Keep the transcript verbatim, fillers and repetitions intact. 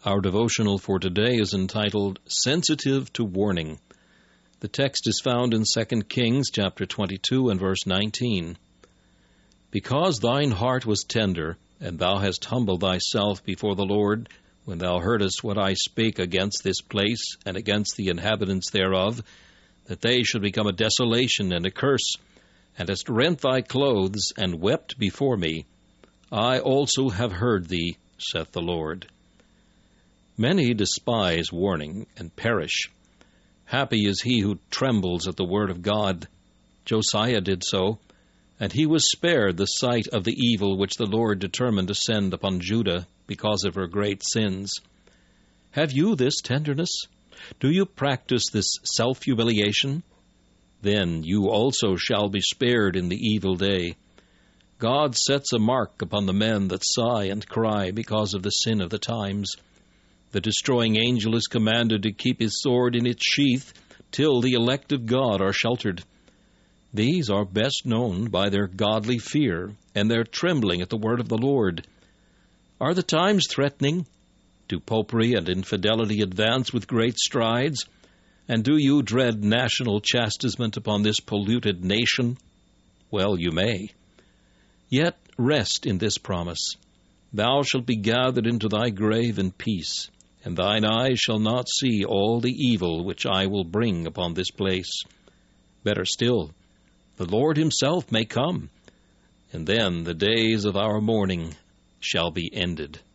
Our devotional for today is entitled, Sensitive to Warning. The text is found in Second Kings chapter twenty-two and verse nineteen. Because thine heart was tender, and thou hast humbled thyself before the Lord, when thou heardest what I spake against this place and against the inhabitants thereof, that they should become a desolation and a curse, and hast rent thy clothes and wept before me, I also have heard thee, saith the Lord. Many despise warning and perish. Happy is he who trembles at the word of God. Josiah did so, and he was spared the sight of the evil which the Lord determined to send upon Judah because of her great sins. Have you this tenderness? Do you practice this self-humiliation? Then you also shall be spared in the evil day. God sets a mark upon the men that sigh and cry because of the sin of the times. The destroying angel is commanded to keep his sword in its sheath till the elect of God are sheltered. These are best known by their godly fear and their trembling at the word of the Lord. Are the times threatening? Do popery and infidelity advance with great strides? And do you dread national chastisement upon this polluted nation? Well, you may. Yet rest in this promise. Thou shalt be gathered into thy grave in peace, and thine eyes shall not see all the evil which I will bring upon this place. Better still, the Lord himself may come, and then the days of our mourning shall be ended.